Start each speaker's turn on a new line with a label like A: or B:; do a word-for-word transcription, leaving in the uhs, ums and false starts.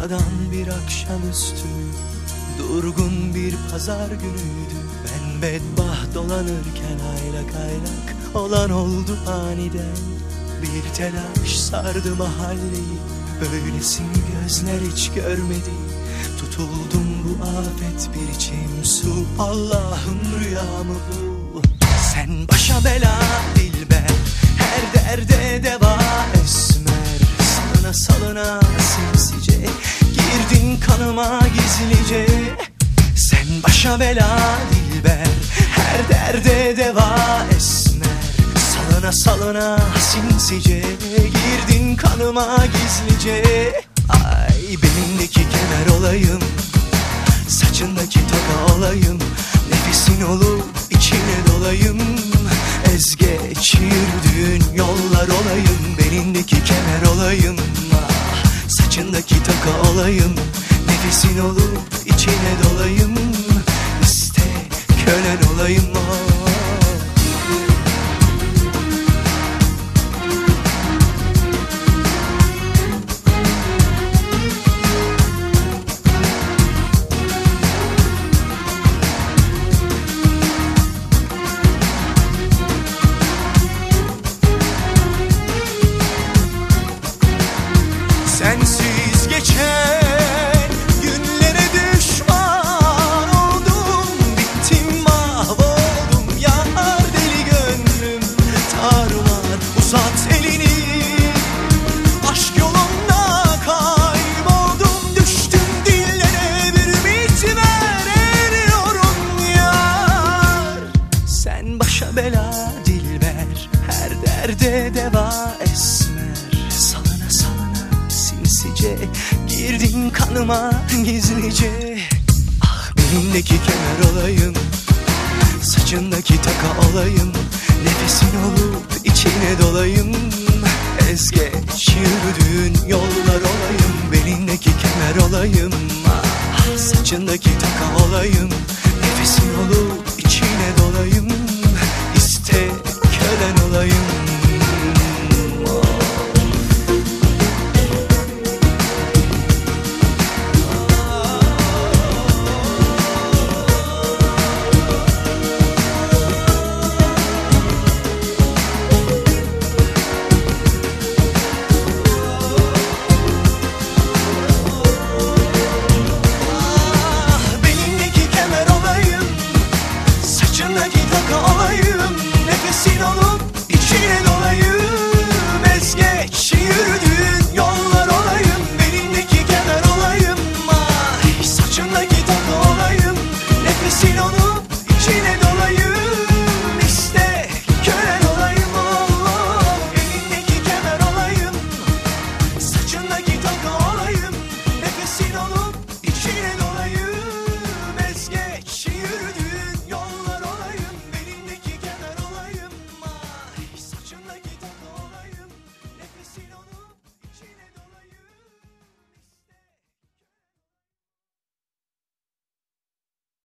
A: Sıradan bir akşamüstü, durgun bir pazar günüydü. Ben bedbaht dolanırken aylak aylak olan oldu aniden. Bir telaş sardı mahalleyi, böylesini gözler hiç görmedi. Tutuldum bu afet bir içim su, Allah'ım rüya mı bu? Sen başa bela dilber, her derde deva esmer. Salına salına sinsice girdin kanıma gizlice. Sen başa bela dilber, her derde deva esmer. Salına salına sinsice girdin kanıma gizlice. Ay belindeki kemer olayım, saçındaki toka olayım, nefesin olup içine dolayım. Ez geç yürüdüğün yollar olayım, belindeki kemer olayım, ah, saçındaki toka olayım, nefesin olup içine dolayım. İste kölen olayım, ah. Sensiz geçen günlere düşman oldum, bittim mahvoldum yar deli gönlüm tarumar. Uzat elini, aşk yolunda kayboldum, düştüm dillere bir ümit ver, eriyorum yar. Sen başa bela dilber, her derde deva esmer. Salına salına sinsice girdin kanıma gizlice. Ah belindeki kemer olayım, saçındaki taka olayım, nefesin olup içine dolayım. Ez geç yürüdüğün yollar olayım, belindeki kemer olayım, ah, saçındaki taka olayım, nefesin olup içine dolayım. İste kölen olayım. Saçındaki taka olayım, nefesin olup